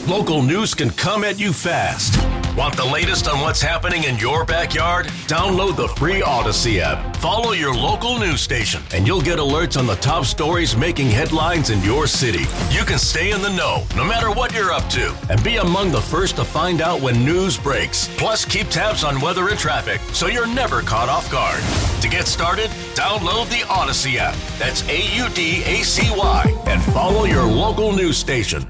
Local news can come at you fast. Want the latest on what's happening in your backyard? Download the free Odyssey app. Follow your local news station, and you'll get alerts on the top stories making headlines in your city. You can stay in the know, no matter what you're up to, and be among the first to find out when news breaks. Plus, keep tabs on weather and traffic, so you're never caught off guard. To get started, download the Odyssey app. That's AUDACY, and follow your local news station.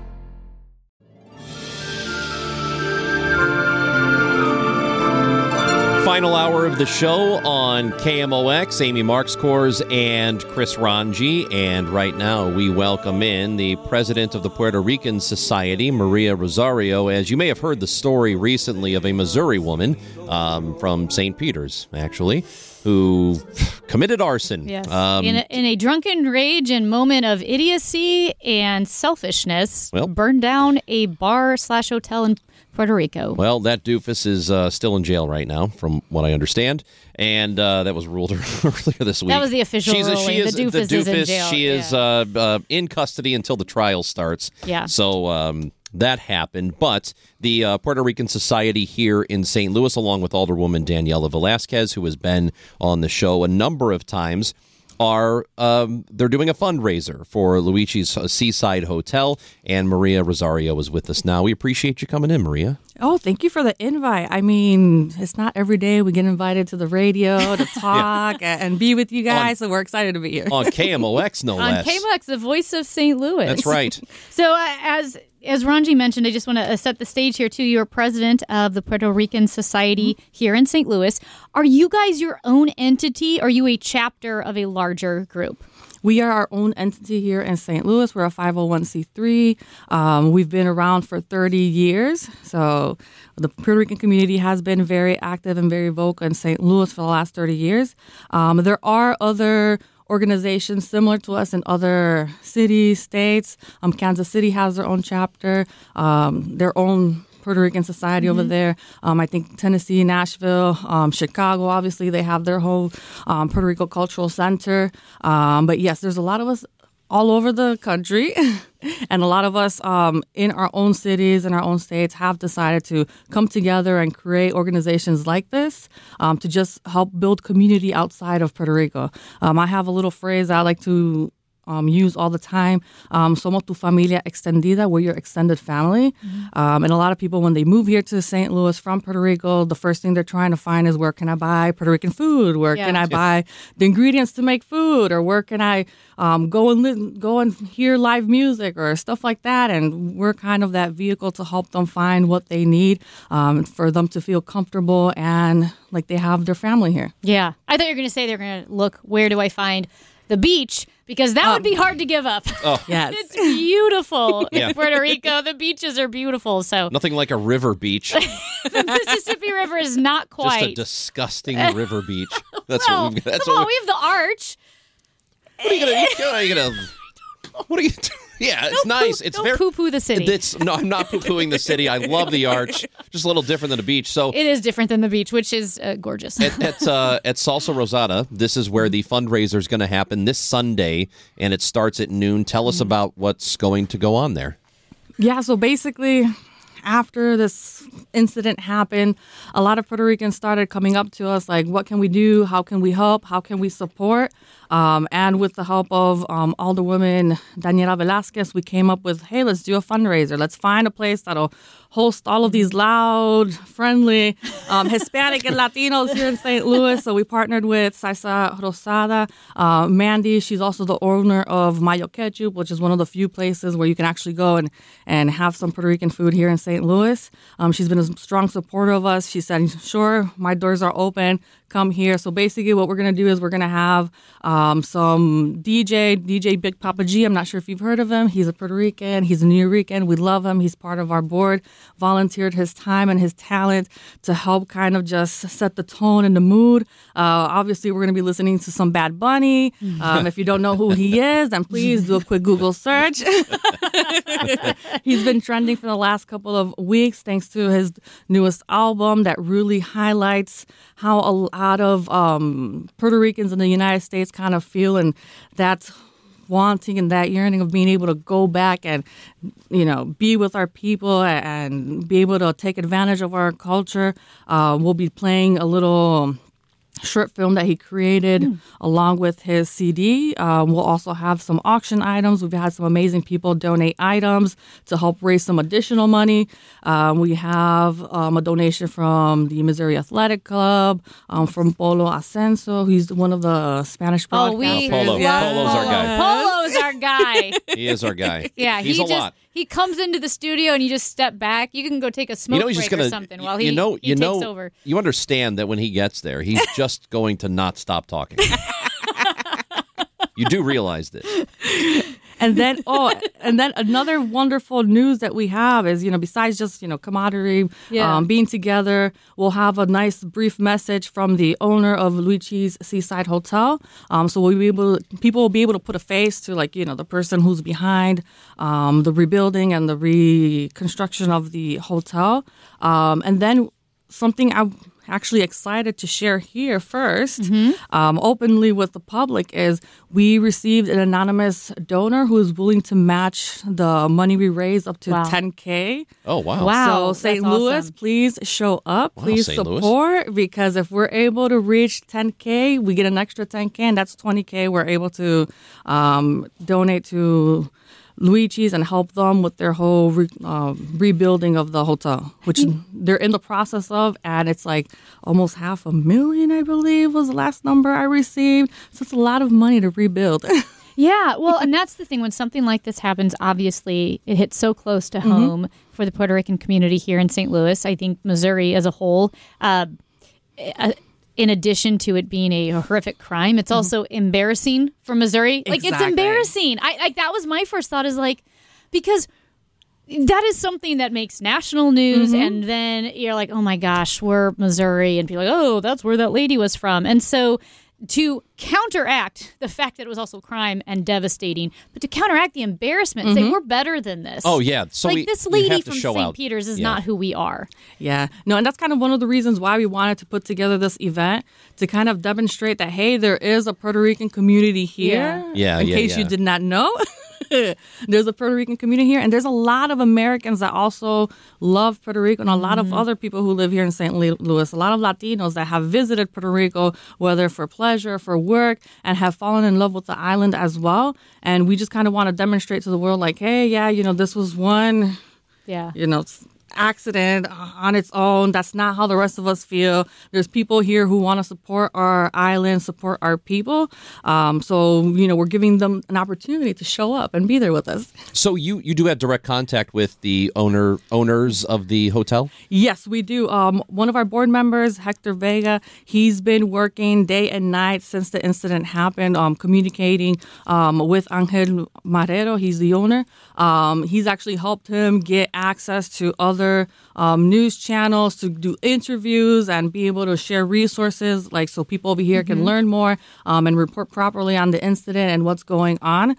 Final hour of the show on KMOX, Amy Marxkors and Chris Ranji. And right now we welcome in the president of the Puerto Rican Society, Maria Rosario. As you may have heard the story recently of a Missouri woman from St. Peter's, actually, who committed arson. Yes. In a drunken rage and moment of idiocy and selfishness, burned down a bar/hotel in Puerto Rico. Well, that doofus is still in jail right now, from what I understand, and that was ruled earlier this week. That was the official ruling. The doofus is in jail. She is in custody until the trial starts. Yeah. So that happened, but the Puerto Rican Society here in St. Louis, along with Alderwoman Daniela Velasquez, who has been on the show a number of times, they're doing a fundraiser for Luigi's Seaside Hotel, and Maria Rosario is with us now. We appreciate you coming in, Maria. Oh, thank you for the invite. I mean, it's not every day we get invited to the radio to talk and be with you guys, so we're excited to be here. On KMOX, no less. On KMOX, the voice of St. Louis. That's right. So as Ranji mentioned, I just want to set the stage here, too. You're president of the Puerto Rican Society here in St. Louis. Are you guys your own entity, or are you a chapter of a larger group? We are our own entity here in St. Louis. We're a 501c3. We've been around for 30 years. So the Puerto Rican community has been very active and very vocal in St. Louis for the last 30 years. There are other organizations similar to us in other cities, states. Kansas City has their own chapter, their own Puerto Rican Society over there. I think Tennessee, Nashville, Chicago, obviously, they have their whole Puerto Rico Cultural Center. But yes, there's a lot of us all over the country. And a lot of us in our own cities and our own states have decided to come together and create organizations like this to just help build community outside of Puerto Rico. I have a little phrase I like to use all the time. Somos tu familia extendida. We're your extended family. And a lot of people, when they move here to St. Louis from Puerto Rico, the first thing they're trying to find is, where can I buy Puerto Rican food? Where can I buy the ingredients to make food? Or where can I go and hear live music or stuff like that? And we're kind of that vehicle to help them find what they need for them to feel comfortable and like they have their family here. Yeah. I thought you were going to say they're going to look, where do I find the beach? Because that would be hard to give up. Oh, yes. It's beautiful in Puerto Rico. The beaches are beautiful. So nothing like a river beach. The Mississippi River is not quite. Just a disgusting river beach. That's well, what we've got. Come on, we have the arch. What are you gonna? What are you doing? Yeah, it's nice. It's don't poo-poo the city. No, I'm not poo-pooing the city. I love the arch. Just a little different than a beach. So it is different than the beach, which is gorgeous. At Salsa Rosada, this is where the fundraiser is going to happen this Sunday, and it starts at noon. Tell us about what's going to go on there. Yeah, so basically, after this incident happened, a lot of Puerto Ricans started coming up to us like, what can we do? How can we help? How can we support? And with the help of Alderwoman Daniela Velasquez, we came up with, hey, let's do a fundraiser. Let's find a place that'll host all of these loud, friendly Hispanic and Latinos here in St. Louis. So we partnered with Salsa Rosada. Mandy, she's also the owner of Mayo Ketchup, which is one of the few places where you can actually go and have some Puerto Rican food here in St. Louis. She's been a strong supporter of us. She said, sure, my doors are open. Come here. So basically what we're going to do is we're going to have some DJ Big Papa G. I'm not sure if you've heard of him. He's a Puerto Rican. He's a New Rican. We love him. He's part of our board. Volunteered his time and his talent to help kind of just set the tone and the mood. Obviously, we're going to be listening to some Bad Bunny. If you don't know who he is, then please do a quick Google search. He's been trending for the last couple of weeks thanks to his newest album that really highlights how a lot of Puerto Ricans in the United States kind of feel, and that's wanting and that yearning of being able to go back and, be with our people and be able to take advantage of our culture. We'll be playing a little short film that he created along with his CD. We'll also have some auction items. We've had some amazing people donate items to help raise some additional money. We have a donation from the Missouri Athletic Club, from Polo Ascenso. He's one of the Spanish broadcasters. Polo's our guy. Polo's our guy. He is our guy. Yeah, he's a lot. He comes into the studio and you just step back. You can go take a smoke break or something while he takes over. You understand that when he gets there, he's just going to not stop talking. You do realize this. And then another wonderful news that we have is, besides just, camaraderie, being together, we'll have a nice brief message from the owner of Luigi's Seaside Hotel. So people will be able to put a face to, the person who's behind the rebuilding and the reconstruction of the hotel. And then something I'm actually excited to share here first, openly with the public, is we received an anonymous donor who is willing to match the money we raise up to $10K. Oh, wow. So St. Louis, awesome. Please show up. Please St. support, because if we're able to reach $10K, we get an extra $10K, and that's $20K we're able to donate to Luigi's and help them with their whole rebuilding of the hotel, which they're in the process of, and it's almost $500,000, I believe, was the last number I received. So it's a lot of money to rebuild. Yeah, well, and that's the thing. When something like this happens, obviously, it hits so close to home for the Puerto Rican community here in St. Louis. I think Missouri as a whole, in addition to it being a horrific crime, it's also embarrassing for Missouri. Exactly. It's embarrassing. That was my first thought, is because that is something that makes national news, and then you're like, oh my gosh, we're Missouri, and people are like, oh, that's where that lady was from. And so to counteract the fact that it was also crime and devastating, but to counteract the embarrassment, say we're better than this. Oh, yeah. So this lady from St. Peter's is not who we are. Yeah. No, and that's kind of one of the reasons why we wanted to put together this event, to kind of demonstrate that, hey, there is a Puerto Rican community here. In case you did not know. There's a Puerto Rican community here, and there's a lot of Americans that also love Puerto Rico, and a lot of other people who live here in St. Louis, a lot of Latinos that have visited Puerto Rico, whether for pleasure, for work, and have fallen in love with the island as well. And we just kind of want to demonstrate to the world, hey, this was one, accident on its own. That's not how the rest of us feel. There's people here who want to support our island, support our people. So we're giving them an opportunity to show up and be there with us. So you do have direct contact with the owners of the hotel? Yes, we do. One of our board members, Hector Vega, he's been working day and night since the incident happened, communicating with Angel Marrero. He's the owner. He's actually helped him get access to other news channels to do interviews and be able to share resources, so people over here can learn more and report properly on the incident and what's going on.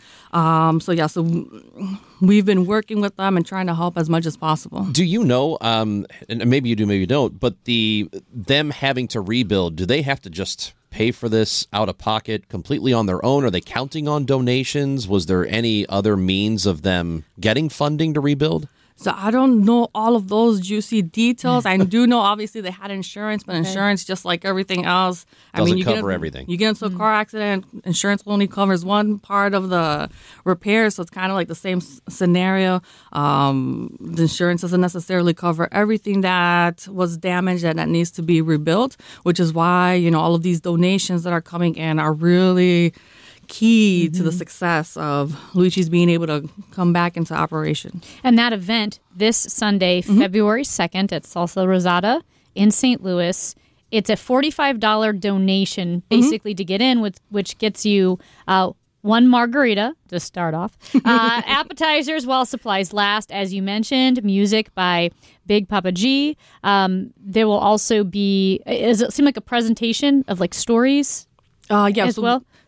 So we've been working with them and trying to help as much as possible. Do you know, and maybe you do, maybe you don't, but them having to rebuild, do they have to just pay for this out of pocket completely on their own? Are they counting on donations? Was there any other means of them getting funding to rebuild? So I don't know all of those juicy details. I do know, obviously, they had insurance, but insurance, just like everything else, doesn't cover everything. You get into a car accident, insurance only covers one part of the repair, so it's kind of like the same scenario. The insurance doesn't necessarily cover everything that was damaged and that needs to be rebuilt, which is why, all of these donations that are coming in are really key to the success of Luigi's being able to come back into operation. And that event this Sunday, February 2nd at Salsa Rosada in St. Louis, it's a $45 donation basically to get in, which gets you one margarita to start off, appetizers while supplies last, as you mentioned, music by Big Papa G. There will also be, does it seem like a presentation of stories? Well.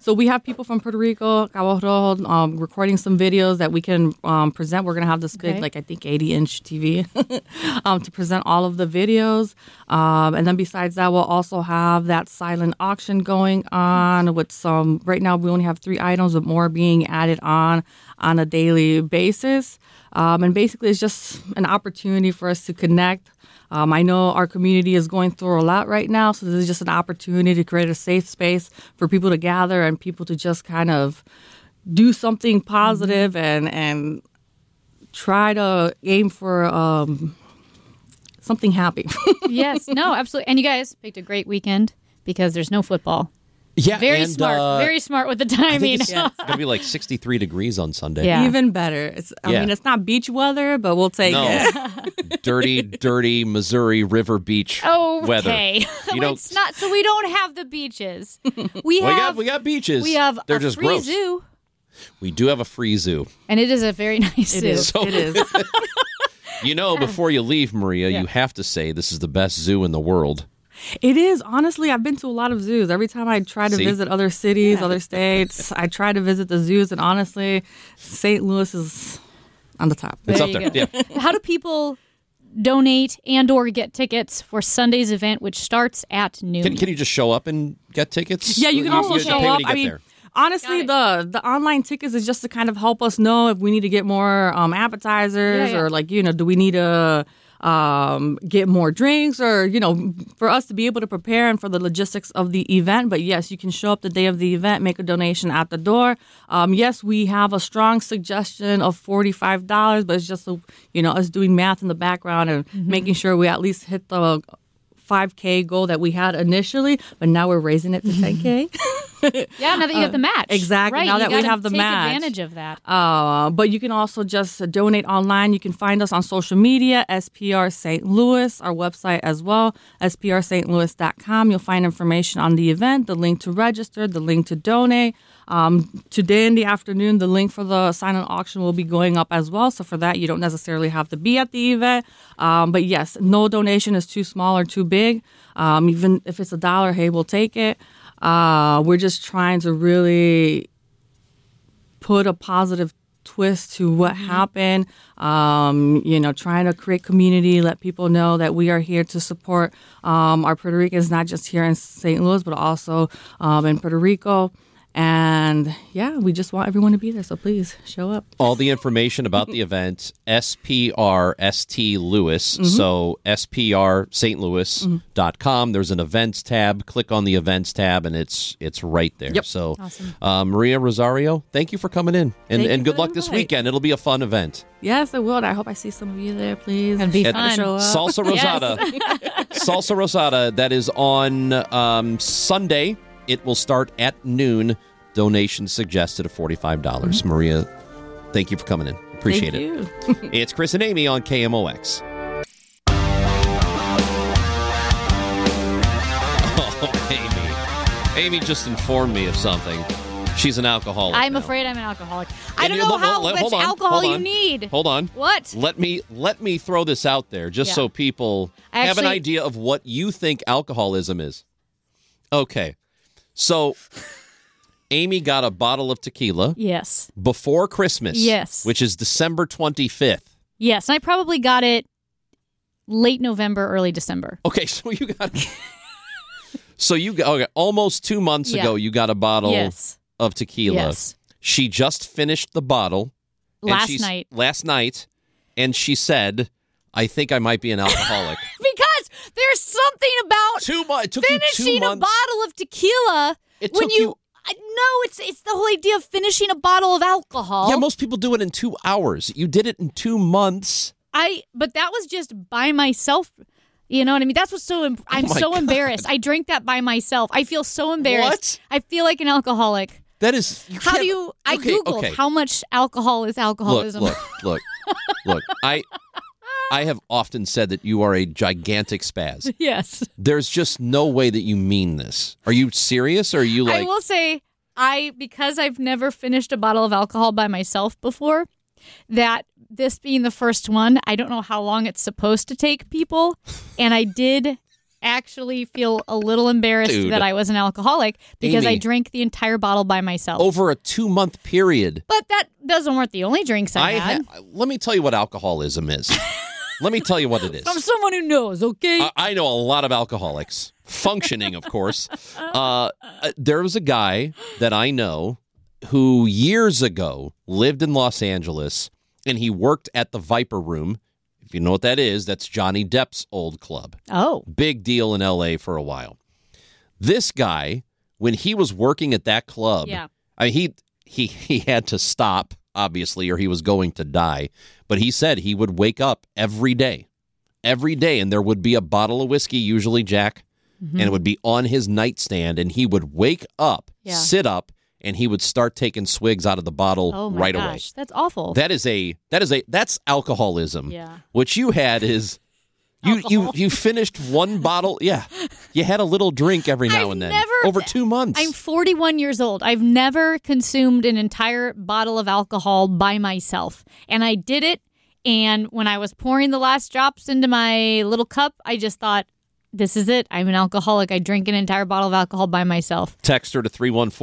So we have people from Puerto Rico, Cabo Rojo, recording some videos that we can present. We're going to have this big, I think 80-inch TV to present all of the videos. And then besides that, we'll also have that silent auction going on with some, right now we only have 3 items, but more being added on a daily basis. And basically it's just an opportunity for us to connect. I know our community is going through a lot right now, so this is just an opportunity to create a safe space for people to gather and people to just kind of do something positive and try to aim for something happy. Yes, no, absolutely. And you guys picked a great weekend because there's no football. Yeah, very smart with the timing. It's going to be like 63 degrees on Sunday. Yeah. Even better. I mean, it's not beach weather, but we'll take it. dirty Missouri River Beach weather. Okay, it's not. So we don't have the beaches. We got beaches. We have They're a just free gross. zoo, We do have a free zoo. and it is a very nice zoo. It is. Before you leave, Maria, you have to say this is the best zoo in the world. It is. Honestly, I've been to a lot of zoos. Every time I try to visit other cities, other states, I try to visit the zoos. And honestly, St. Louis is on the top. It's There up you there. go. Yeah. How do people donate and or get tickets for Sunday's event, which starts at noon? Can you just show up and get tickets? Yeah, you can also just show pay when up. you get I mean, there. honestly, the online tickets is just to kind of help us know if we need to get more appetizers or do we need to get more drinks or, for us to be able to prepare and for the logistics of the event. But yes, you can show up the day of the event, make a donation at the door. Yes, we have a strong suggestion of $45, but it's just, us doing math in the background and making sure we at least hit the 5K goal that we had initially, but now we're raising it to 10K. Yeah, now that you have the match. Exactly. Right, Now that we have the take match. advantage of that. But you can also just donate online. You can find us on social media, SPR St. Louis, our website as well, sprstlouis.com. You'll find information on the event, the link to register, the link to donate. Today in the afternoon, the link for the silent auction will be going up as well. So for that, you don't necessarily have to be at the event. But yes, no donation is too small or too big. Even if it's $1, hey, we'll take it. We're just trying to really put a positive twist to what happened, trying to create community, let people know that we are here to support our Puerto Ricans, not just here in St. Louis, but also in Puerto Rico. And yeah, we just want everyone to be there. So please show up. All the information about the event, SPRST Louis. So SPRStLouis.com. There's an events tab. Click on the events tab and it's right there. Yep. So Awesome. Maria Rosario, thank you for coming in. And good for luck the this invite. weekend. It'll be a fun event. Yes, I will. I hope I see some of you there, please. It'd be At fun. Show up. Salsa Rosada. Salsa Rosada, that is on Sunday. It will start at noon. Donation suggested of $45. Maria, thank you for coming in. Appreciate Thank it. you. It's Chris and Amy on KMOX. Oh, Amy. Amy just informed me of something. She's an alcoholic. I'm now. afraid I'm an alcoholic. I And don't know how hold much on, alcohol hold you on. need. Hold on. What? Let me throw this out there just so people have an idea of what you think alcoholism is. Okay. So Amy got a bottle of tequila Yes. before Christmas. Yes. Which is December 25th. Yes. And I probably got it late November, early December. Okay, so you got almost 2 months ago you got a bottle Yes. of tequila. Yes. She just finished the bottle Last night. And she said, I think I might be an alcoholic. Because there's something about It took you 2 finishing a months. bottle of tequila It when took you- No, it's the whole idea of finishing a bottle of alcohol. Yeah, most people do it in 2 hours. You did it in 2 months. But that was just by myself. You know what I mean? That's what's I'm my so God. embarrassed. I drank that by myself. I feel so embarrassed. What? I feel like an alcoholic. That is. How do you? I Googled how much alcohol is alcoholism. Look. I have often said that you are a gigantic spaz. Yes. There's just no way that you mean this. Are you serious? Or are you I like? will say, because I've never finished a bottle of alcohol by myself before, that this being the first one, I don't know how long it's supposed to take people, and I did actually feel a little embarrassed Dude. that I was an alcoholic because Amy. I drank the entire bottle by myself. Over a 2-month period. But that weren't the only drinks I had. Let me tell you what alcoholism is. Let me tell you what it is. From someone who knows, okay? I know a lot of alcoholics. Functioning, of course. There was a guy that I know who years ago lived in Los Angeles, and he worked at the Viper Room. If you know what that is, that's Johnny Depp's old club. Oh. Big deal in L.A. for a while. This guy, when he was working at that club, Yeah. I mean, he had to stop, obviously, or he was going to die. But he said he would wake up every day, and there would be a bottle of whiskey, usually Jack, and it would be on his nightstand, and he would wake up, sit up, and he would start taking swigs out of the bottle Oh my right gosh, away. that's awful. That's alcoholism. Yeah. What you had is you finished one bottle. Yeah. You had a little drink every now and then. Over 2 months. I'm 41 years old. I've never consumed an entire bottle of alcohol by myself. And I did it. And when I was pouring the last drops into my little cup, I just thought, this is it. I'm an alcoholic. I drink an entire bottle of alcohol by myself. Texter to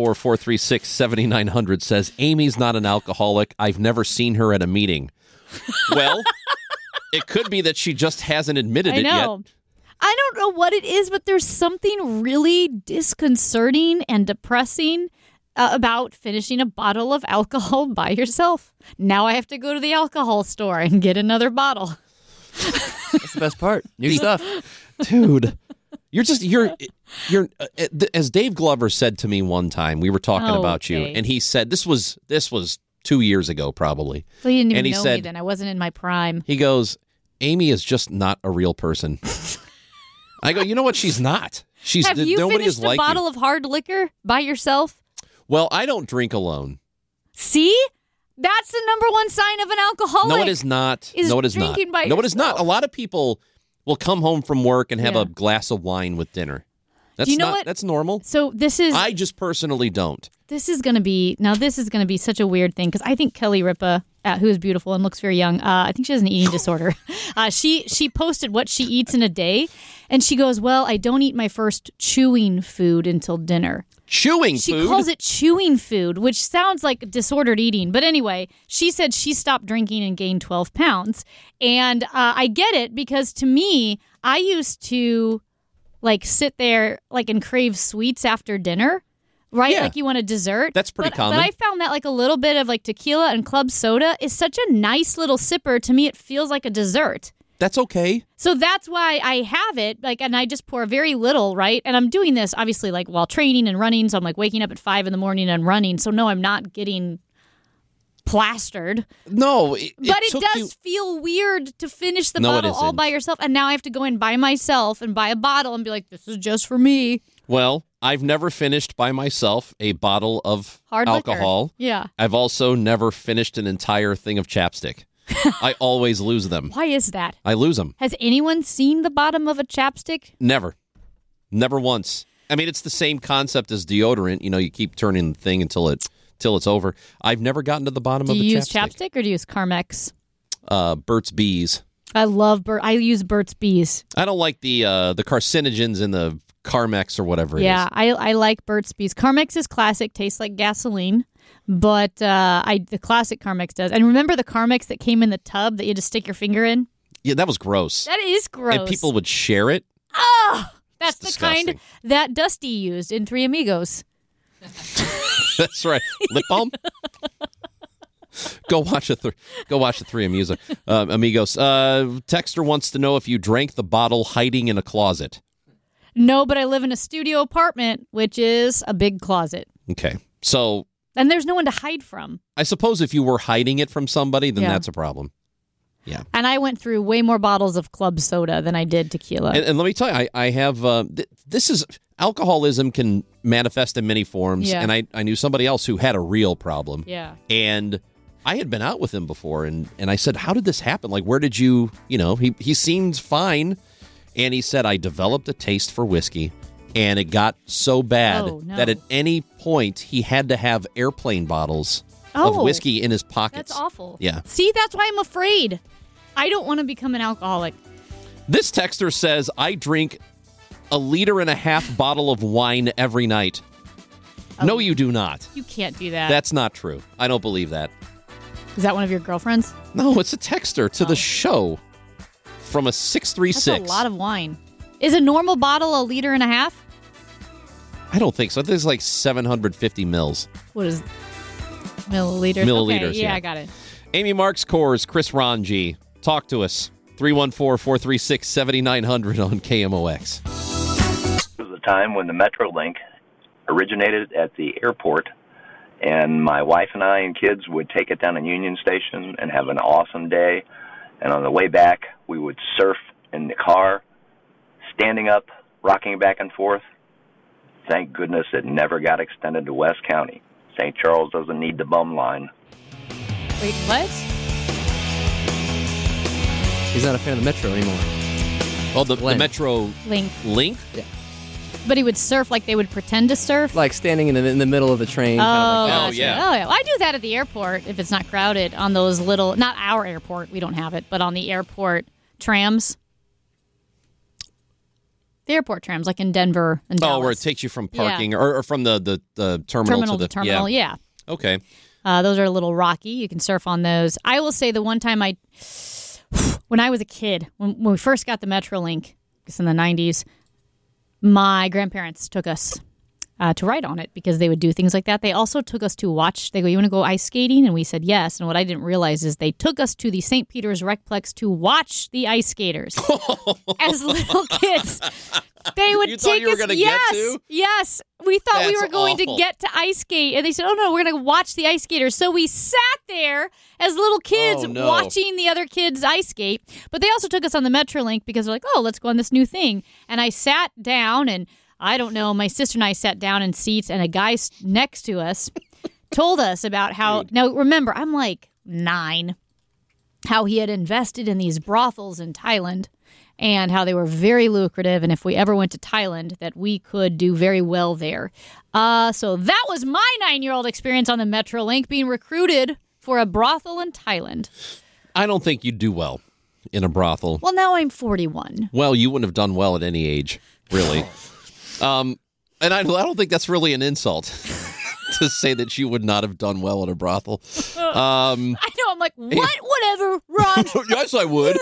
314-436-7900 says, Amy's not an alcoholic. I've never seen her at a meeting. Well, it could be that she just hasn't admitted it yet. I don't know what it is, but there's something really disconcerting and depressing about finishing a bottle of alcohol by yourself. Now I have to go to the alcohol store and get another bottle. That's the best part. New stuff. Dude, you're as Dave Glover said to me one time, we were talking about you, and he said, this was 2 years ago, probably. So you didn't and even he know said, me then. I wasn't in my prime. He goes, Amy is just not a real person. I go, you know what? She's not. Have you nobody finished is a like bottle you. of hard liquor by yourself? Well, I don't drink alone. See? That's the number one sign of an alcoholic. No, it is not. No, it is not. drinking by No, it is not. yourself. A lot of people will come home from work and have Yeah. a glass of wine with dinner. That's you know not. what? That's normal. So this is I just personally don't. this is going to be such a weird thing because I think Kelly Ripa, who is beautiful and looks very young, I think she has an eating disorder. She posted what she eats in a day, and she goes, "Well, I don't eat my first chewing food until dinner." Chewing She food. calls it chewing food, which sounds like disordered eating. But anyway, she said she stopped drinking and gained 12 pounds. And I get it because to me, I used to like sit there like and crave sweets after dinner, right? Yeah. Like you want a dessert. That's pretty common. But I found that like a little bit of like tequila and club soda is such a nice little sipper. To me, it feels like a dessert. That's okay. So that's why I have it, like, and I just pour very little, right? And I'm doing this, obviously, like, while training and running, so I'm, like, waking up at 5 in the morning and running, so no, I'm not getting plastered. No, But it does feel weird to finish the No, it bottle all isn't. by yourself, and now I have to go in by myself and buy a bottle and be like, this is just for me. Well, I've never finished by myself a bottle of Hard alcohol. liquor. Yeah. I've also never finished an entire thing of chapstick. I always lose them. Why is that? I lose them. Has anyone seen the bottom of a chapstick? Never. Never once. I mean, it's the same concept as deodorant. You know, you keep turning the thing until it's over. I've never gotten to the bottom Do of the you use chapstick. chapstick or do you use Carmex? Burt's Bees. I love I use Burt's Bees. I don't like the carcinogens in the Carmex or whatever it is. Yeah, I like Burt's Bees. Carmex is classic, tastes like gasoline, but the classic Carmex does. And remember the Carmex that came in the tub that you had to stick your finger in? Yeah, that was gross. That is gross. And people would share it. Oh, that's It's the kind disgusting. that Dusty used in Three Amigos. That's right. Lip balm. Go watch the Three Amigos. Texter wants to know if you drank the bottle hiding in a closet. No, but I live in a studio apartment, which is a big closet. Okay, so And there's no one to hide from. I suppose if you were hiding it from somebody, then Yeah. that's a problem. Yeah. And I went through way more bottles of club soda than I did tequila. And let me tell you, I have this is alcoholism can manifest in many forms. Yeah. And I knew somebody else who had a real problem. Yeah. And I had been out with him before, and I said, how did this happen? Like, where did you, he seemed fine. And he said, I developed a taste for whiskey, and it got so bad Oh, no. that at any point he had to have airplane bottles of Oh, whiskey in his pockets. That's awful. Yeah. See, that's why I'm afraid. I don't want to become an alcoholic. This texter says, I drink a 1.5 liter bottle of wine every night. No, you do not. You can't do that. That's not true. I don't believe that. Is that one of your girlfriends? No, it's a texter to the show from a 636. That's a lot of wine. Is a normal bottle 1.5 liters? I don't think so. I think it's like 750 mils. What is milliliters? Milliliters, Okay, yeah. I got it. Amy Marks Coors, Chris Ranji. Talk to us. 314-436-7900 on KMOX. There was a time when the Metrolink originated at the airport, and my wife and I and kids would take it down to Union Station and have an awesome day. And on the way back, we would surf in the car, standing up, rocking back and forth. Thank goodness it never got extended to West County. St. Charles doesn't need the bum line. Wait, what? He's not a fan of the Metro anymore. Oh, the Metro Link. Yeah. But he would surf like they would pretend to surf? Like standing in the middle of the train. Oh, kind of like that. gotcha. yeah. Oh, yeah. Well, I do that at the airport if it's not crowded on those little, not our airport, we don't have it, but on the airport trams. The airport trams, like in Denver and Dallas. Oh, where it takes you from parking or from the terminal to the terminal. Yeah. Okay. Those are a little rocky. You can surf on those. I will say the one time when I was a kid, when we first got the Metrolink, I guess in the 90s, my grandparents took us to ride on it because they would do things like that. They also took us to watch. They go, "You want to go ice skating?" And we said yes. And what I didn't realize is they took us to the St. Peter's Recplex to watch the ice skaters as little kids. They would You take thought you were us. gonna Yes, get to? yes. We thought we That's were going awful. to get to ice skate, and they said, "Oh no, we're going to watch the ice skaters." So we sat there as little kids Oh, no. watching the other kids ice skate. But they also took us on the Metrolink because they're like, "Oh, let's go on this new thing." And I sat down, and I don't know, my sister and I sat down in seats, and a guy next to us told us about how. Now remember, I'm like 9. How he had invested in these brothels in Thailand. And how they were very lucrative, and if we ever went to Thailand, that we could do very well there. So that was my 9-year-old experience on the Metrolink, being recruited for a brothel in Thailand. I don't think you'd do well in a brothel. Well, now I'm 41. Well, you wouldn't have done well at any age, really. And I don't think that's really an insult to say that you would not have done well at a brothel. I know, I'm like, what? Whatever, Ron. Yes, I would.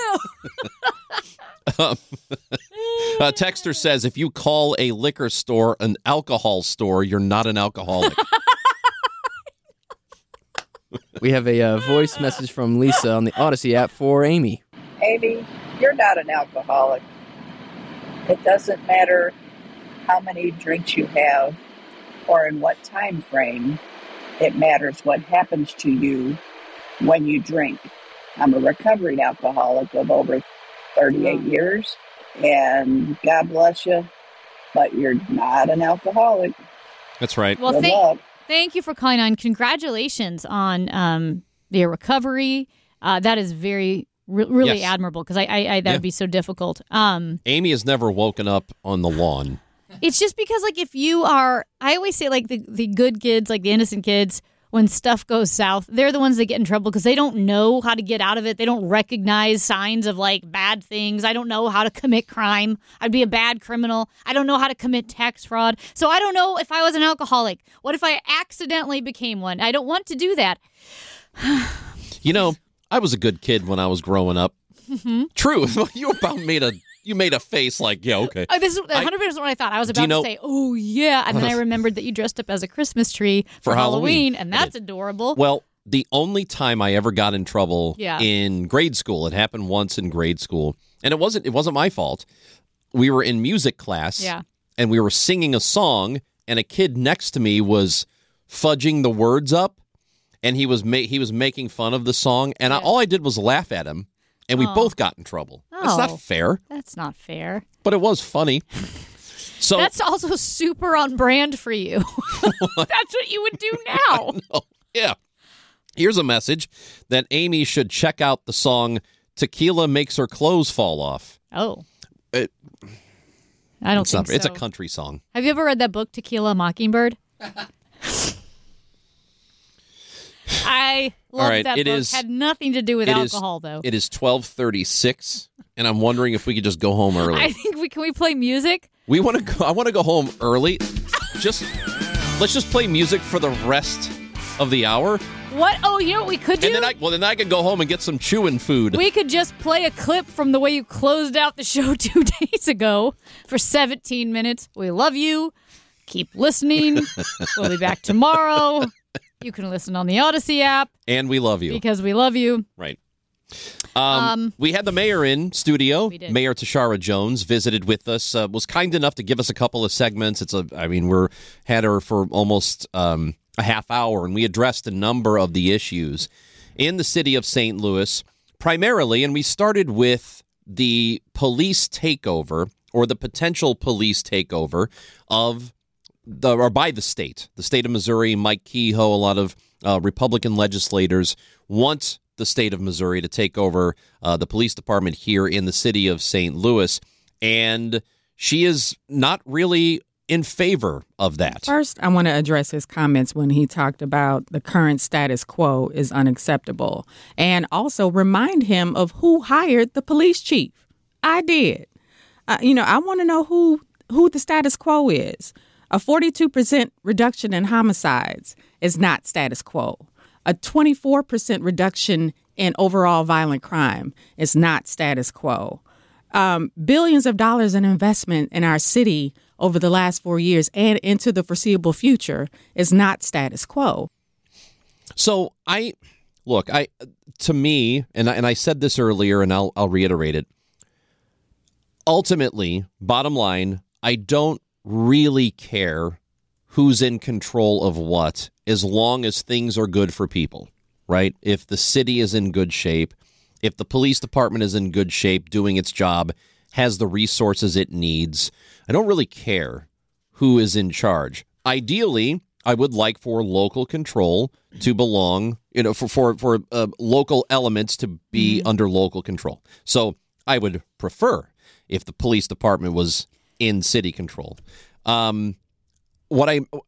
Texter says, if you call a liquor store an alcohol store, you're not an alcoholic. We have a voice message from Lisa on the Odyssey app for Amy. Amy, you're not an alcoholic. It doesn't matter how many drinks you have or in what time frame. It matters what happens to you when you drink. I'm a recovering alcoholic of over 38 years, and God bless you, but you're not an alcoholic. That's right. Well, Good luck. thank you for calling on. Congratulations on your recovery. That is really Yes. admirable, because I that would be so difficult. Amy has never woken up on the lawn. It's just because, like, if you are, I always say, like, the good kids, like the innocent kids, when stuff goes south, they're the ones that get in trouble because they don't know how to get out of it. They don't recognize signs of, like, bad things. I don't know how to commit crime. I'd be a bad criminal. I don't know how to commit tax fraud. So I don't know if I was an alcoholic. What if I accidentally became one? I don't want to do that. You know, I was a good kid when I was growing up. Mm-hmm. True. You made a face like, yeah, okay. This is 100% what I thought. I was about you know- to say, oh, yeah. And then I remembered that you dressed up as a Christmas tree for Halloween, and that's adorable. Well, the only time I ever got in trouble Yeah. in grade school, it happened once in grade school, and it wasn't my fault. We were in music class, Yeah. and we were singing a song, and a kid next to me was fudging the words up, and he was making fun of the song, and all I did was laugh at him, and we both got in trouble. It's Oh. not fair, That's not fair. but it was funny. So That's also super on brand for you. That's what you would do now. Oh, yeah. Here's a message that Amy should check out the song Tequila Makes Her Clothes Fall Off. Oh. I don't think so. It's a country song. Have you ever read that book, To Kill a Mockingbird? I love All right, that it book. is- Had nothing to do with it is- alcohol, though. It is 12:36, and I'm wondering if we could just go home early. I think can we play music? I want to go home early. Let's just play music for the rest of the hour. What? Oh, you know what we could do? And then I could go home and get some chewing food. We could just play a clip from the way you closed out the show 2 days ago for 17 minutes. We love you. Keep listening. We'll be back tomorrow. You can listen on the Odyssey app. And we love you. Because we love you. Right. We had the mayor in studio. We did. Mayor Tashara Jones visited with us. Was kind enough to give us a couple of segments. Had her for almost a half hour, and we addressed a number of the issues in the city of St. Louis, primarily. And we started with the police takeover, or the potential police takeover by the state of Missouri. Mike Kehoe, a lot of Republican legislators want the state of Missouri to take over the police department here in the city of St. Louis, and she is not really in favor of that. First, I want to address his comments when he talked about the current status quo is unacceptable, and also remind him of who hired the police chief. I did. I want to know who the status quo is. A 42% reduction in homicides is not status quo. A 24% reduction in overall violent crime is not status quo. Billions of dollars in investment in our city over the last 4 years and into the foreseeable future is not status quo. So to me, and I said this earlier, and I'll reiterate it. Ultimately, bottom line, I don't really care who's in control of what, as long as things are good for people, right? If the city is in good shape, if the police department is in good shape, doing its job, has the resources it needs, I don't really care who is in charge. Ideally, I would like for local control to belong, for local elements to be under local control. So I would prefer if the police department was in city control. What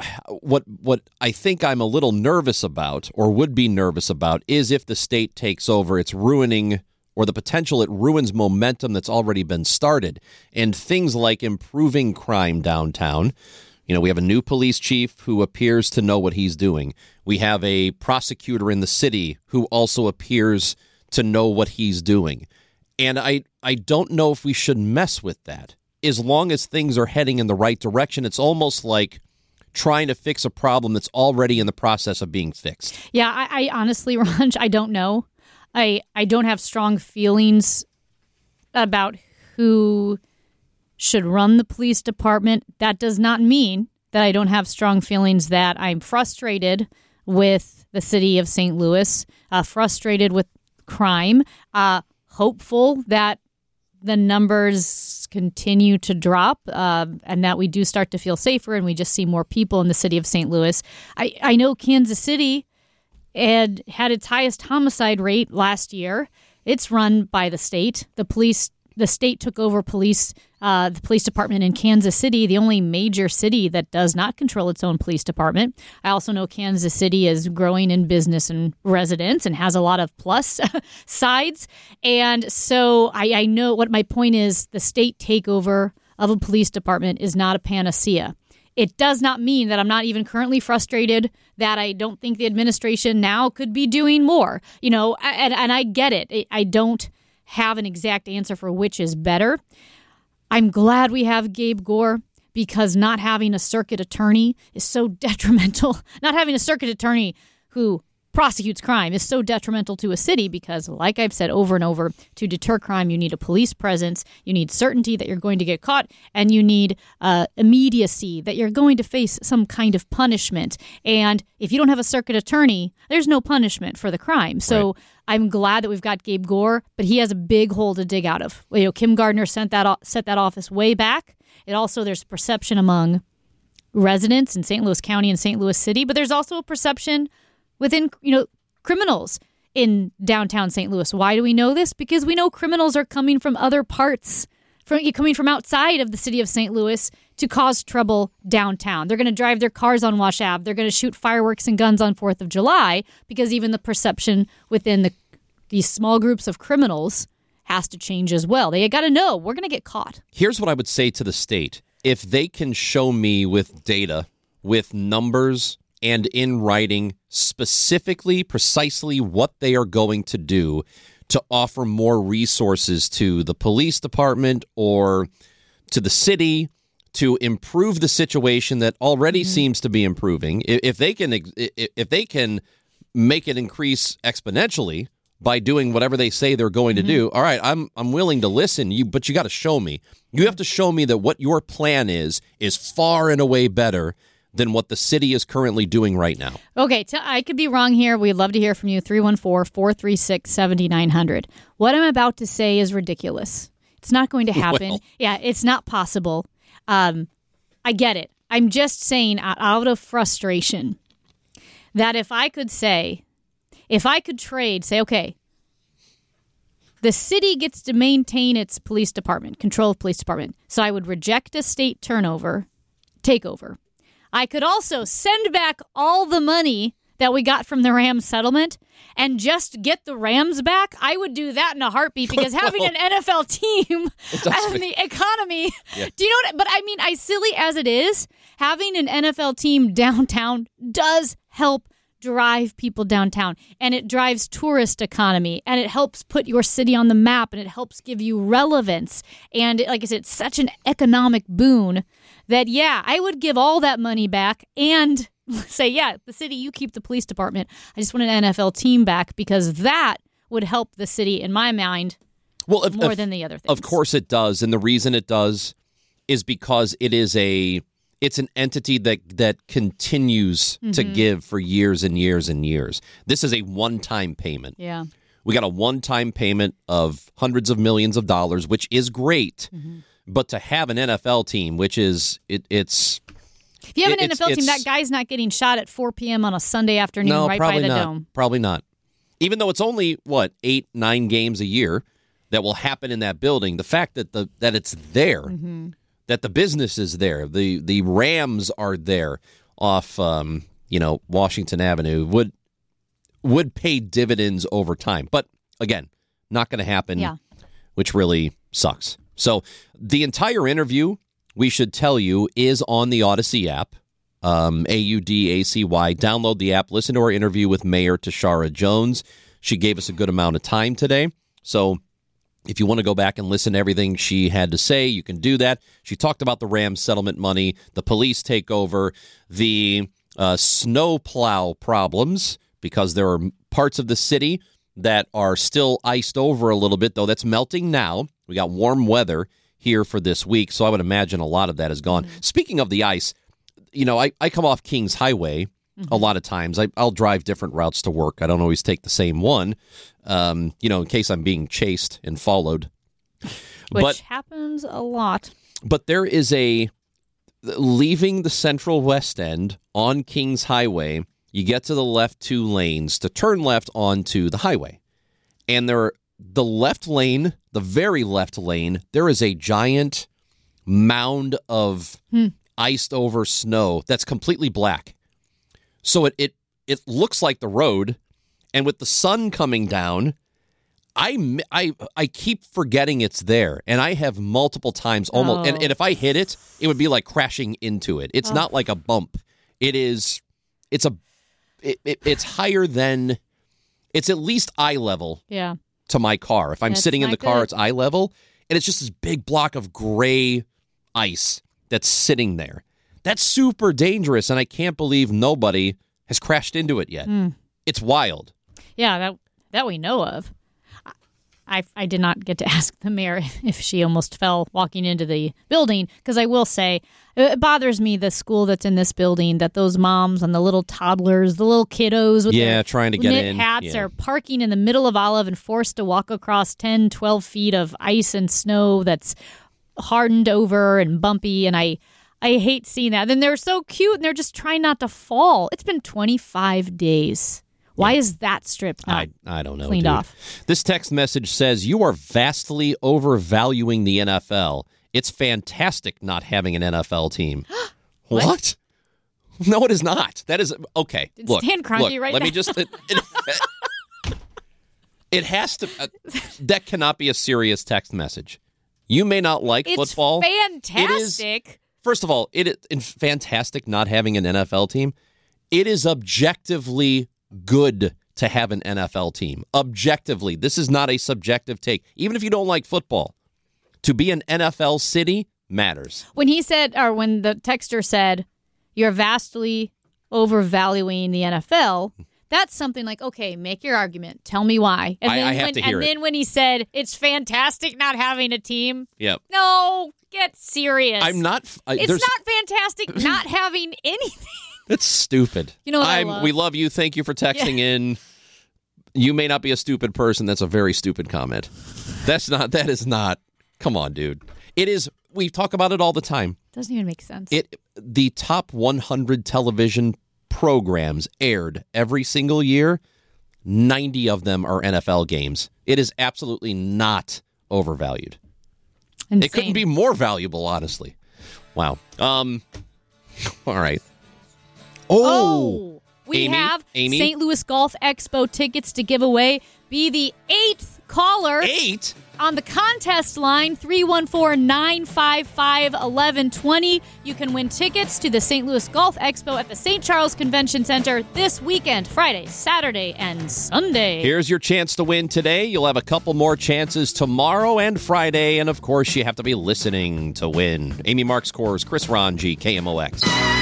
I think I'm a little nervous about, or would be nervous about, is if the state takes over, it's ruining, or the potential it ruins momentum that's already been started. And things like improving crime downtown. We have a new police chief who appears to know what he's doing. We have a prosecutor in the city who also appears to know what he's doing. And I don't know if we should mess with that. As long as things are heading in the right direction, it's almost like trying to fix a problem that's already in the process of being fixed. Yeah, I honestly, Ranj, I don't know. I don't have strong feelings about who should run the police department. That does not mean that I don't have strong feelings that I'm frustrated with the city of St. Louis, frustrated with crime, hopeful that the numbers continue to drop and that we do start to feel safer and we just see more people in the city of St. Louis. I know Kansas City had its highest homicide rate last year. It's run by the state. The state took over the police department in Kansas City, the only major city that does not control its own police department. I also know Kansas City is growing in business and residents and has a lot of plus sides. And so I know what my point is. The state takeover of a police department is not a panacea. It does not mean that I'm not even currently frustrated, that I don't think the administration now could be doing more. And I get it. I don't have an exact answer for which is better. I'm glad we have Gabe Gore, because not having a circuit attorney is so detrimental. Not having a circuit attorney who prosecutes crime is so detrimental to a city because, like I've said over and over, to deter crime, you need a police presence, you need certainty that you're going to get caught, and you need immediacy that you're going to face some kind of punishment. And if you don't have a circuit attorney, there's no punishment for the crime. So right. I'm glad that we've got Gabe Gore, but he has a big hole to dig out of. Kim Gardner set that office way back. It also, there's perception among residents in St. Louis County and St. Louis City, but there's also a perception within, criminals in downtown St. Louis. Why do we know this? Because we know criminals are coming from other parts, coming from outside of the city of St. Louis to cause trouble downtown. They're going to drive their cars on Wash Ave. They're going to shoot fireworks and guns on 4th of July because even the perception within these small groups of criminals has to change as well. They got to know we're going to get caught. Here's what I would say to the state. if they can show me with data, with numbers, and in writing specifically, precisely what they are going to do to offer more resources to the police department or to the city to improve the situation that already seems to be improving. If they can make it increase exponentially by doing whatever they say they're going to do, all right, I'm willing to listen. But you got to show me. You have to show me that what your plan is far and away better than what the city is currently doing right now. Okay, I could be wrong here. We'd love to hear from you. 314-436-7900. What I'm about to say is ridiculous. It's not going to happen. Well. Yeah, it's not possible. I get it. I'm just saying out of frustration that if I could trade, say, okay, the city gets to maintain its police department, control of police department. So I would reject a state takeover. I could also send back all the money that we got from the Rams settlement and just get the Rams back. I would do that in a heartbeat because having an NFL team and the economy, do you know what? But I mean, as silly as it is, having an NFL team downtown does help drive people downtown, and it drives tourist economy, and it helps put your city on the map, and it helps give you relevance. And like I said, it's such an economic boon that, I would give all that money back and say, the city, you keep the police department. I just want an NFL team back because that would help the city, in my mind, more than the other things. Of course it does, and the reason it does is because it's an entity that continues to give for years and years and years. This is a one-time payment. Yeah. We got a one-time payment of hundreds of millions of dollars, which is great. But to have an NFL team, which is it's if you have an NFL team, that guy's not getting shot at 4 p.m. on a Sunday afternoon by the dome. Probably not. Even though it's only 8-9 games a year that will happen in that building, the fact that that it's there. That the business is there, the Rams are there off Washington Avenue would pay dividends over time. But again, not going to happen, which really sucks. So the entire interview, we should tell you, is on the Odyssey app, AUDACY. Download the app, listen to our interview with Mayor Tashara Jones. She gave us a good amount of time today. So if you want to go back and listen to everything she had to say, you can do that. She talked about the Rams settlement money, the police takeover, the snow plow problems, because there are parts of the city that are still iced over a little bit, though that's melting now. We got warm weather here for this week, so I would imagine a lot of that is gone. Speaking of the ice, I come off Kings Highway a lot of times. I'll drive different routes to work. I don't always take the same one. In case I'm being chased and followed. Which happens a lot. But there is leaving the Central West End on Kings Highway, you get to the left 2 lanes to turn left onto the highway. And the left lane, the very left lane, there is a giant mound of iced over snow that's completely black. So it looks like the road. And with the sun coming down, I keep forgetting it's there. And I have multiple times almost. And if I hit it, it would be like crashing into it. It's not like a bump. It's higher than, it's at least eye level to my car. If I'm sitting in the car, it's eye level. And it's just this big block of gray ice that's sitting there. That's super dangerous. And I can't believe nobody has crashed into it yet. It's wild. Yeah, that we know of. I did not get to ask the mayor if she almost fell walking into the building, because I will say it bothers me, the school that's in this building, that those moms and the little toddlers, the little kiddos with their trying to get knit in hats are parking in the middle of Olive and forced to walk across 10, 12 feet of ice and snow that's hardened over and bumpy, and I hate seeing that. And they're so cute, and they're just trying not to fall. It's been 25 days. Why is that strip not I don't know, cleaned dude. off? This text message says, you are vastly overvaluing the NFL. It's fantastic not having an NFL team. What? No, it is not. That is, okay. Look, Stan Kroenke right let now. me just, it has to, that cannot be a serious text message. You may not like football. It's fantastic. First of all, it's fantastic not having an NFL team. It is objectively good to have an NFL team. Objectively. This is not a subjective take. Even if you don't like football, to be an NFL city matters. When he said, or when the texter said, you're vastly overvaluing the NFL, that's something like, okay, make your argument. Tell me why. And I have to hear it. And then when he said, it's fantastic not having a team. Yep. No, get serious. I'm not. It's not fantastic not having anything. It's stupid. You know what I love? We love you. Thank you for texting in. You may not be a stupid person. That's a very stupid comment. That is not. Come on, dude. It is. We talk about it all the time. Doesn't even make sense. The top 100 television programs aired every single year. 90 of them are NFL games. It is absolutely not overvalued. Insane. It couldn't be more valuable, honestly. Wow. All right. We Amy? have Amy? St. Louis Golf Expo tickets to give away. Be the 8th caller. 8? On the contest line, 314-955-1120. You can win tickets to the St. Louis Golf Expo at the St. Charles Convention Center this weekend, Friday, Saturday, and Sunday. Here's your chance to win today. You'll have a couple more chances tomorrow and Friday. And, of course, you have to be listening to win. Amy Marks Kors, Chris Ranji, KMOX.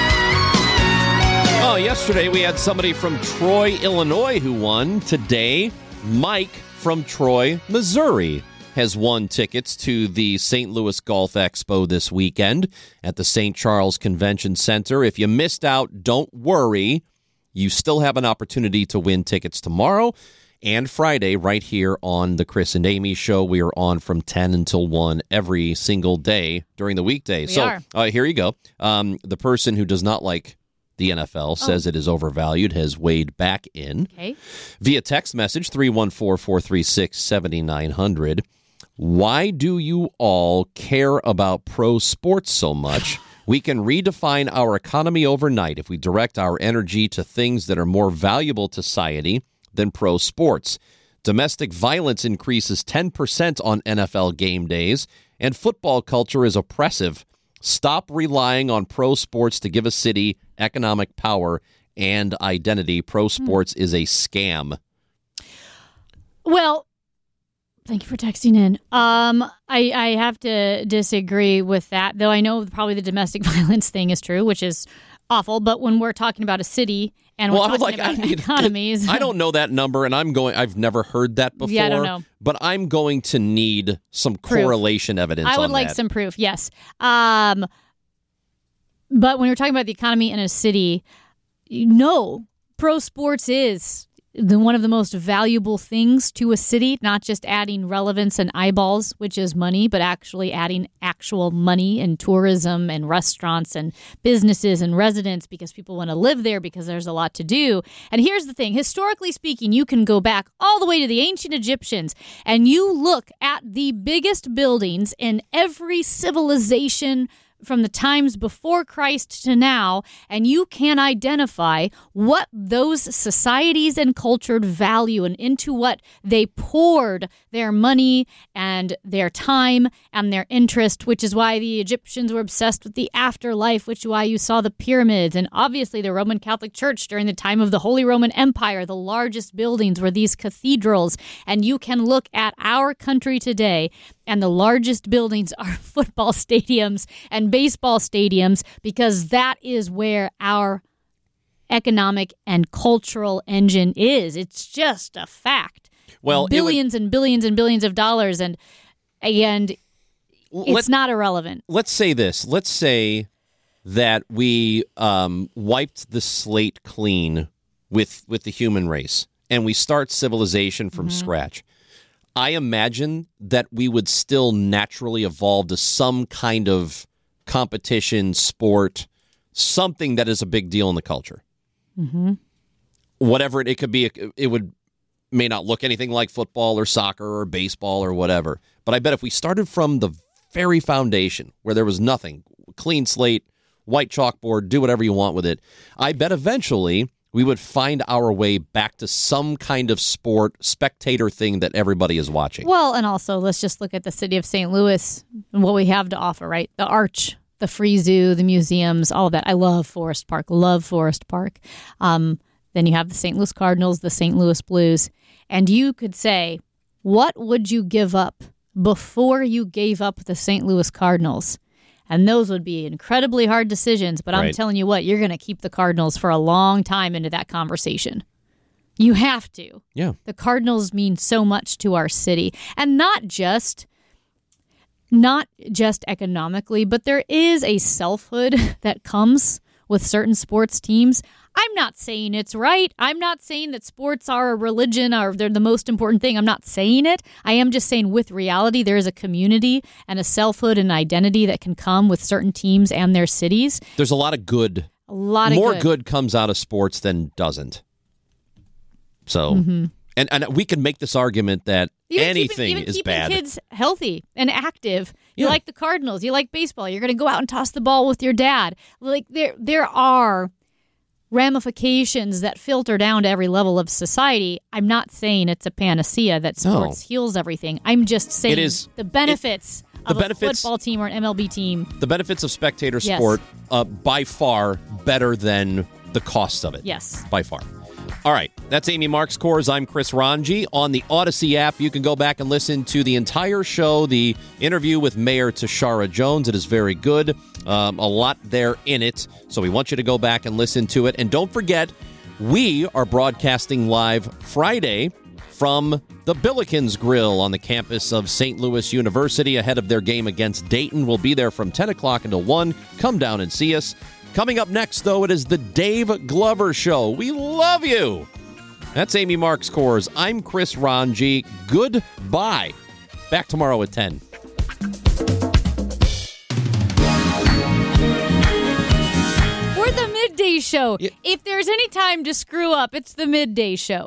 Oh, yesterday we had somebody from Troy, Illinois who won. Today, Mike from Troy, Missouri has won tickets to the St. Louis Golf Expo this weekend at the St. Charles Convention Center. If you missed out, don't worry. You still have an opportunity to win tickets tomorrow and Friday right here on the Chris and Amy Show. We are on from 10 until 1 every single day during the weekday. We are. Here you go. The person who does not like the NFL says it is overvalued, has weighed back in. Okay. Via text message, 314-436-7900. Why do you all care about pro sports so much? We can redefine our economy overnight if we direct our energy to things that are more valuable to society than pro sports. Domestic violence increases 10% on NFL game days, and football culture is oppressive. Stop relying on pro sports to give a city economic power and identity. Pro sports is a scam. Well, thank you for texting in. I have to disagree with that, though I know probably the domestic violence thing is true, which is awful. But when we're talking about a city and we're talking about economies, I don't know that number, and I've never heard that before. Yeah, I don't know. But I'm going to need some correlation evidence. I would on like that. some proof. Yes. But when you're talking about the economy in a city, pro sports is one of the most valuable things to a city, not just adding relevance and eyeballs, which is money, but actually adding actual money and tourism and restaurants and businesses and residents because people want to live there because there's a lot to do. And here's the thing. Historically speaking, you can go back all the way to the ancient Egyptians and you look at the biggest buildings in every civilization from the times before Christ to now, and you can identify what those societies and culture value and into what they poured their money and their time and their interest, which is why the Egyptians were obsessed with the afterlife, which is why you saw the pyramids. And obviously the Roman Catholic Church during the time of the Holy Roman Empire, the largest buildings were these cathedrals. And you can look at our country today, and the largest buildings are football stadiums and baseball stadiums because that is where our economic and cultural engine is. It's just a fact. Well, billions and billions and billions of dollars, and it's not irrelevant. Let's say this. Let's say that we wiped the slate clean with the human race, and we start civilization from scratch. I imagine that we would still naturally evolve to some kind of competition, sport, something that is a big deal in the culture. Mm-hmm. Whatever it could be, it may not look anything like football or soccer or baseball or whatever. But I bet if we started from the very foundation where there was nothing, clean slate, white chalkboard, do whatever you want with it, I bet eventually we would find our way back to some kind of sport, spectator thing that everybody is watching. Well, and also let's just look at the city of St. Louis and what we have to offer, right? The Arch the free zoo, the museums, all of that. I love Forest Park. Then you have the St. Louis Cardinals, the St. Louis Blues. And you could say, what would you give up before you gave up the St. Louis Cardinals? And those would be incredibly hard decisions. But I'm telling you what, you're going to keep the Cardinals for a long time into that conversation. You have to. Yeah. The Cardinals mean so much to our city. And not just economically, but there is a selfhood that comes with certain sports teams. I'm not saying it's right. I'm not saying that sports are a religion or they're the most important thing. I'm not saying it. I am just saying with reality, there is a community and a selfhood and identity that can come with certain teams and their cities. There's a lot of good. More good comes out of sports than doesn't. So, and we can make this argument that anything is bad. Keeping kids healthy and active. You like the Cardinals. You like baseball. You're going to go out and toss the ball with your dad. Like there are ramifications that filter down to every level of society. I'm not saying it's a panacea that sports heals everything. I'm just saying the benefits of a football team or an MLB team. The benefits of spectator sport, by far better than the cost of it. Yes. By far. All right, that's Amy Marks Kors. I'm Chris Ranji. On the Odyssey app, you can go back and listen to the entire show, the interview with Mayor Tashara Jones. It is very good. A lot there in it, so we want you to go back and listen to it. And don't forget, we are broadcasting live Friday from the Billikens Grill on the campus of St. Louis University ahead of their game against Dayton. We'll be there from 10 o'clock until 1. Come down and see us. Coming up next, though, it is the Dave Glover Show. We love you. That's Amy Marks Kors. I'm Chris Ranji. Goodbye. Back tomorrow at 10. We're the midday show. If there's any time to screw up, it's the midday show.